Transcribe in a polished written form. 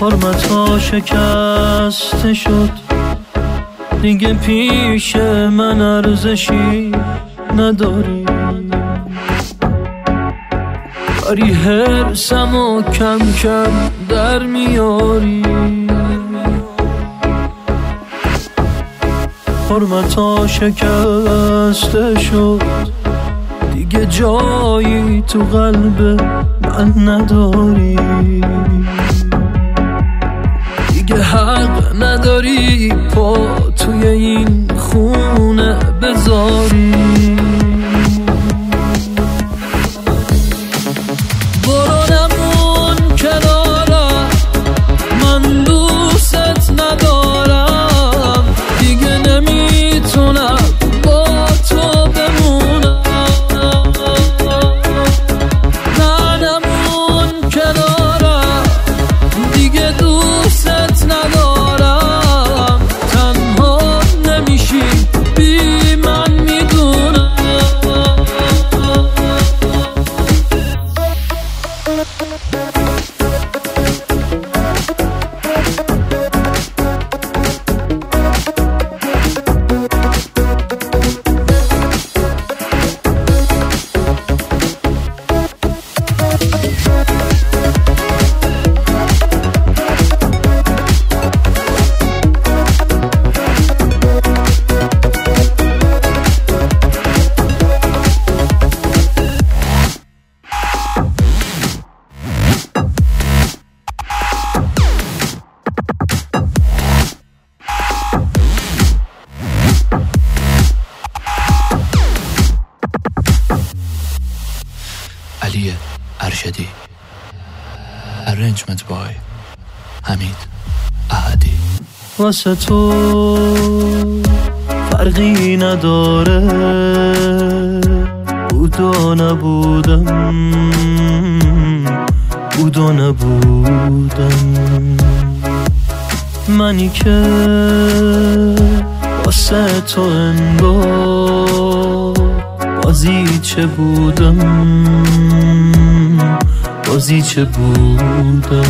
حرمتا شکسته شد، دیگه پیش من ارزشی نداری. داری حرسمو کم کم در میاری. حرمتا شکسته شد، دیگه جایی تو قلب من نداری. دیگه حق نداری پا توی این خونه بذاری. برو نمون کنارم، من دوست ندارم. دیگه نمیتونم با تو بمونم. نه نمون کنارم، دیگه دوست ندارم. تنها نمیشی بی من میدونم. علی ارشدی. Arrangement by حمید احدی. واسه تو فرقی نداره بود و نبودم، بود و نبودم. منی که واسه تو انگار بازی چه بودم، بازی چه بودم.